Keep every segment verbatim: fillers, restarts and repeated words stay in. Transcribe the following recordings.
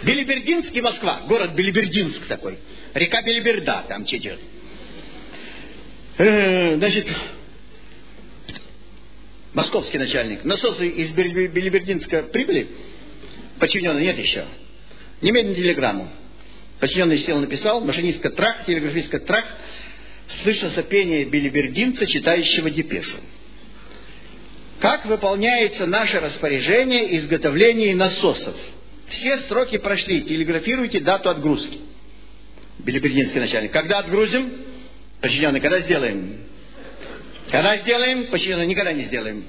Белибердинск и Москва. Город Белибердинск такой. Река Белиберда там течет. Э, значит, московский начальник. Насосы из Белибердинска прибыли? Подчиненный нет еще. Немедленно телеграмму. Подчиненный сел, написал. Машинистка трах, телеграфистка трах. Слышно сопение белибердинца, читающего депешу. Как выполняется наше распоряжение изготовления насосов? Все сроки прошли. Телеграфируйте дату отгрузки. Белибердинский начальник. Когда отгрузим? Подчиненный. Когда сделаем? Когда сделаем? Подчиненный. Никогда не сделаем.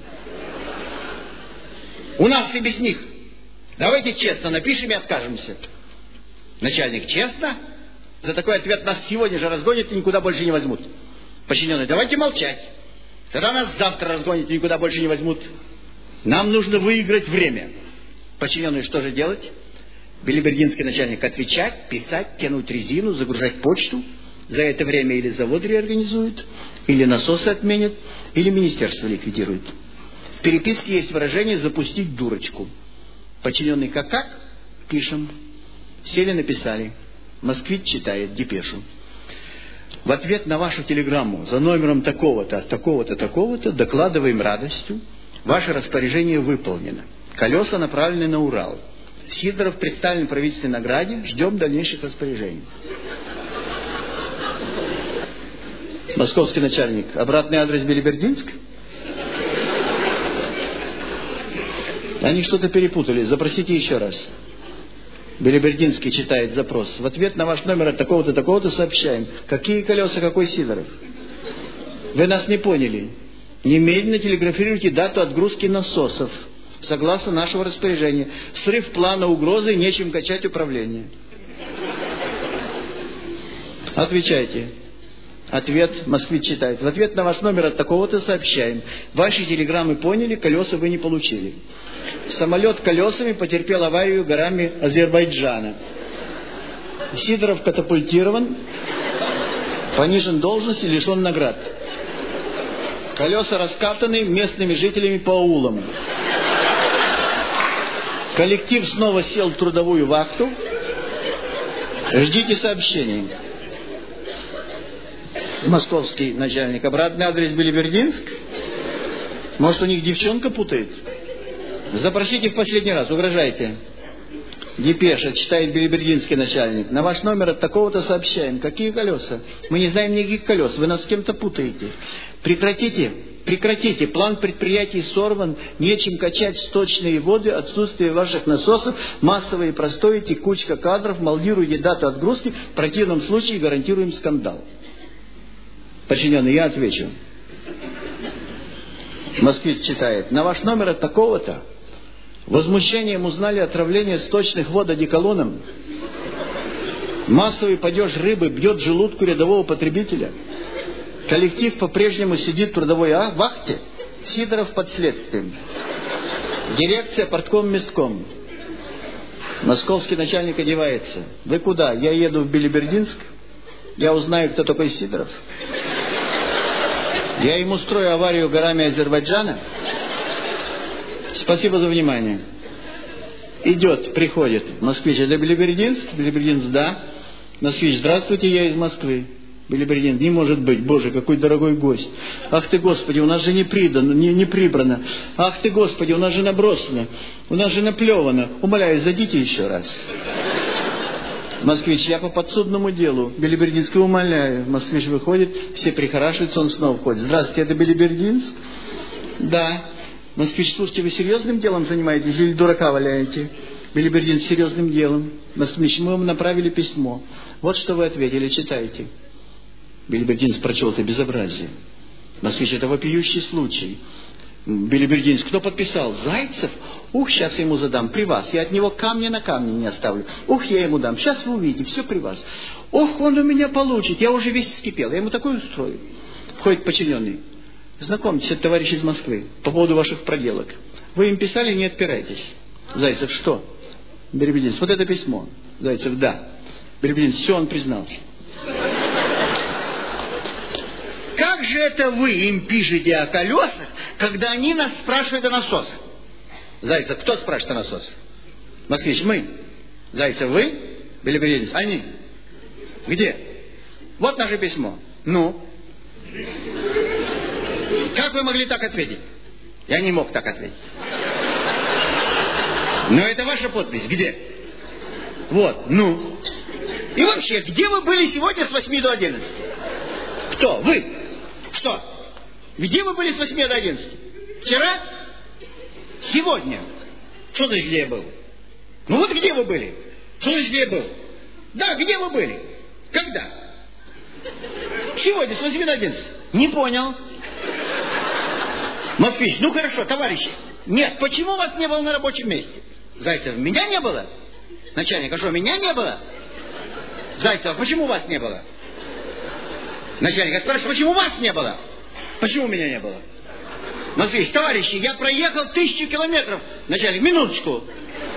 У нас и без них. Давайте честно напишем и откажемся. Начальник. Честно? За такой ответ нас сегодня же разгонят и никуда больше не возьмут. Подчиненный. Давайте молчать. Тогда нас завтра разгонят и никуда больше не возьмут. Нам нужно выиграть время. Подчиненный. Что же делать? Белибердинский начальник. Отвечать, писать, тянуть резину, загружать почту. За это время или завод реорганизуют, или насосы отменят, или министерство ликвидирует. В переписке есть выражение «запустить дурочку». Подчиненный как-как? Пишем. Сели, написали. Москвич читает депешу. В ответ на вашу телеграмму за номером такого-то, такого-то, такого-то докладываем радостью. Ваше распоряжение выполнено. Колеса направлены на Урал. Сидоров представлен правительственной награде. Ждем дальнейших распоряжений. Московский начальник. Обратный адрес Белибердинск? Они что-то перепутали. Запросите еще раз. Белибердинский читает запрос. В ответ на ваш номер от такого-то, такого-то сообщаем. Какие колеса, какой Сидоров? Вы нас не поняли. Немедленно телеграфируйте дату отгрузки насосов. Согласно нашего распоряжения. Срыв плана угрозы, нечем качать управление. Отвечайте. Ответ москвич читает. В ответ на ваш номер от такого-то сообщаем. Ваши телеграммы поняли, колеса вы не получили. Самолет колесами потерпел аварию горами Азербайджана. Сидоров катапультирован, понижен должности, лишен наград. Колеса раскатаны местными жителями по аулам. Коллектив снова сел в трудовую вахту. Ждите сообщений. Московский начальник. Обратный адрес Белибердинск? Может, у них девчонка путает? Запросите в последний раз, угрожайте. Депеша, читает Белибердинский начальник. На ваш номер от такого-то сообщаем. Какие колеса? Мы не знаем никаких колес. Вы нас с кем-то путаете. Прекратите, прекратите. План предприятий сорван. Нечем качать сточные воды. Отсутствие ваших насосов. Массовые простои, текучка кадров. Молдируйте дату отгрузки. В противном случае гарантируем скандал. Подчиненный, я отвечу. Москвич читает. На ваш номер от такого-то. Возмущением узнали отравление сточных вод одеколоном. Массовый падеж рыбы бьет желудку рядового потребителя. Коллектив по-прежнему сидит в трудовой вахте. Сидоров под следствием. Дирекция портком местком. Московский начальник одевается. Вы куда? Я еду в Белибердинск. Я узнаю, кто такой Сидоров. Я ему устрою аварию горами Азербайджана. Спасибо за внимание. Идет, приходит. Москвич, это Белибердинск? Белибердинск, да. Москвич, здравствуйте, я из Москвы. Белибердинск, не может быть. Боже, какой дорогой гость. Ах ты, Господи, у нас же не придано, не, не прибрано. Ах ты, Господи, у нас же набросано. У нас же наплевано. Умоляю, зайдите еще раз. Москвич, я по подсудному делу. Белибердинск, умоляю. Москвич выходит, все прихорашиваются, он снова входит. Здравствуйте, это Белибердинск? Да. Москвич, слушайте, вы серьезным делом занимаетесь или дурака валяете? Белибердинск, серьезным делом. Москвич, мы вам направили письмо. Вот что вы ответили, читайте. Белибердинск прочел это безобразие. Москвич, это вопиющий случай. Белибердинск, кто подписал? Зайцев? Ух, сейчас я ему задам, при вас. Я от него камня на камне не оставлю. Ух, я ему дам, сейчас вы увидите, все при вас. Ух, он у меня получит, я уже весь вскипел, я ему такой устрою. Входит подчиненный. Знакомьтесь, это товарищ из Москвы, по поводу ваших проделок. Вы им писали, не отпирайтесь. Зайцев, что? Белибердинск, вот это письмо. Зайцев, да. Белибердинск, все, он признался. Как же это вы им пишете о колесах, когда они нас спрашивают о насосах? Зайцев, кто спрашивает о насосах? Москвич, мы. Зайцев, вы? Белогородец, они? Где? Вот наше письмо. Ну? Как вы могли так ответить? Я не мог так ответить. Но это ваша подпись. Где? Вот, ну. И вообще, где вы были сегодня с восьми до одиннадцати? Кто? Вы? Что? Где вы были с восьми до одиннадцати? Вчера? Сегодня? Что значит, где я был? Ну вот где вы были? Что значит, где я был? Да, где вы были? Когда? Сегодня, с восьми до одиннадцати. Не понял. Москвич, ну хорошо, товарищи. Нет, почему вас не было на рабочем месте? Зайцев, меня не было? Начальник, а что, меня не было? Зайцев, а почему вас не было? Начальник, а спрашиваю, почему вас не было? Почему меня не было? Москвич, товарищи, я проехал тысячу километров. Начальник, минуточку.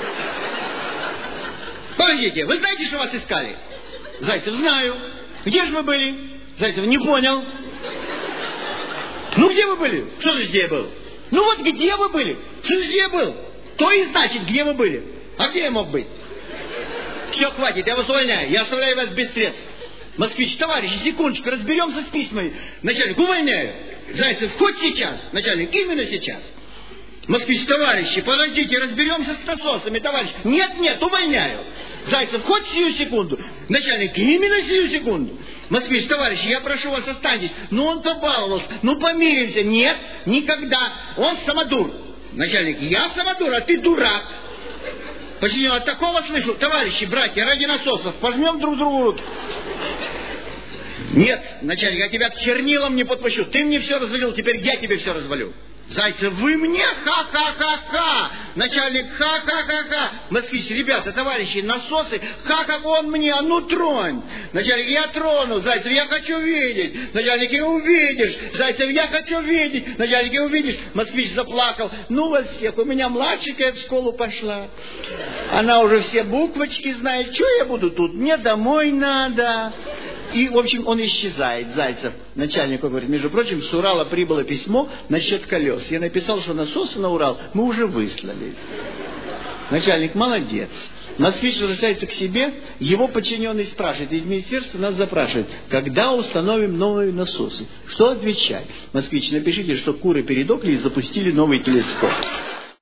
Подождите, вы знаете, что вас искали? Зайцев, знаю. Где же вы были? Зайцев, не понял. Ну, где вы были? Что значит, где я был? Ну, вот где вы были? Что значит, где я был? То и значит, где вы были. А где я мог быть? Все, хватит, я вас увольняю. Я оставляю вас без средств. Москвич, товарищи, секундочку, разберемся с письмами. Начальник, увольняю. Зайцев, хоть сейчас. Начальник, именно сейчас. Москвич, товарищи, подождите, разберемся с насосами, товарищ. Нет, нет, увольняю. Зайцев, хоть сию секунду. Начальник, именно сию секунду. Москвич, товарищи, я прошу вас, останьтесь. Ну, он побаловался, ну, помиримся. Нет, никогда. Он самодур. Начальник, я самодур, а ты дурак. Почему от такого слышу? Товарищи, братья, ради насосов, пожмем друг другу руки. Нет, начальник, я тебя к чернилам не подпущу. Ты мне все развалил, теперь я тебе все развалю. Зайцев, вы мне ха-ха-ха-ха. Начальник, ха-ха-ха-ха. Москвич, ребята, товарищи, насосы, ха как он мне, а ну тронь. Начальник, я трону. Зайцев, я хочу видеть. Начальник, и увидишь. Зайцев, я хочу видеть. Начальник, и увидишь. Москвич заплакал. Ну вас всех, у меня младшенькая в школу пошла. Она уже все буквочки знает. Что я буду тут? Мне домой надо. И, в общем, он исчезает, Зайцев. Начальник говорит, между прочим, с Урала прибыло письмо насчет колес. Я написал, что насосы на Урал мы уже выслали. Начальник, молодец. Москвич возвращается к себе, его подчиненный спрашивает, из министерства нас запрашивает, когда установим новые насосы? Что отвечать? Москвич, напишите, что куры передохли и запустили новый телескоп.